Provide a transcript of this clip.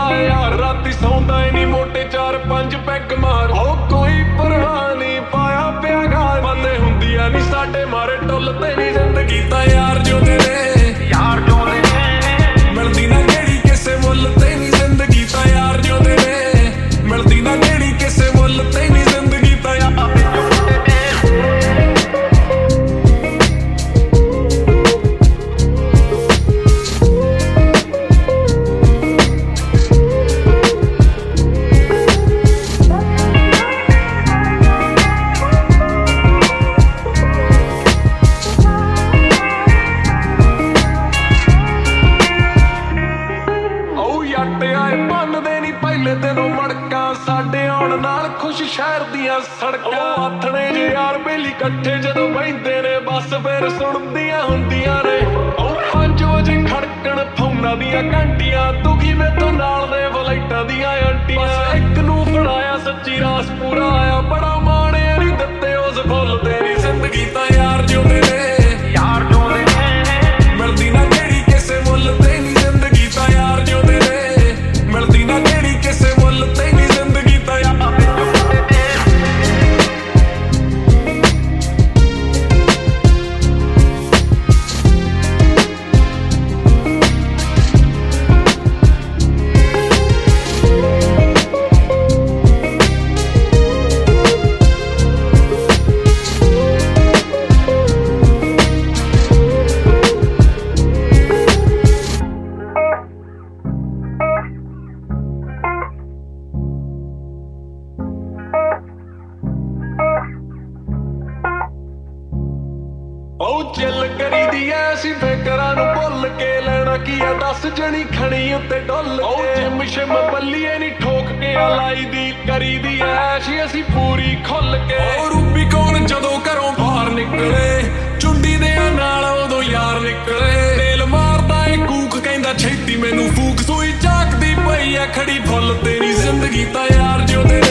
है यार राती सौंदा ही नहीं मोटे 4-5 पैग मार ओ कोई परवाह नहीं पाया पिया घार माने हुंदियां नहीं साडे मारे टुल ते नहीं जिंदगी ता यार जो तेरे मिलदी ना केड़ी किसे मुल ते नहीं जिंदगी ता यार जो तेरे मिलदी ना केड़ी किसे मुल ते नहीं जिंदगी ता यार साडे आउण नाल खुश शहर दियां सड़कां आथणे जे यार बेली कट्ठे जदों बहिंदे ने बस फिर सुणदियां हुंदियां ने 5 वजे खड़कण फौना दियां घंटियां दुखी मेथों नाल ने फ्लाइटां दियां आंटियां एक नूं फड़ाया सच्ची रास पूरा आया बड़ा माणे नहीं दित्ते उस फुੱਲ तेरी जिंदगी तां यार जो तेरे मिलदी ना केड़ी किसे मुੱਲ ते नहीं जिंदगी तां यार जो तेरे मिलदी ना केड़ी किसे मुੱਲ ते नहीं जिंदगी तां यार चिल करी दी ऐसी फिकरां नूं भुल के लेना की आ दस जनी खड़ी उत्ते डुल जिम शिम बल्लीए नी ठोक के लाई दी करी दी ऐश असी पूरी खुल के रूबी कौन जदों घरों बाहर निकले चुंडी दे नाल उदों यार निकले दिल मारदा ए कूक कहंदा छेती मैनू फूक सूई झाकदी पई आ खड़ी फुੱਲ तेरी जिंदगी तां यार जो तेरे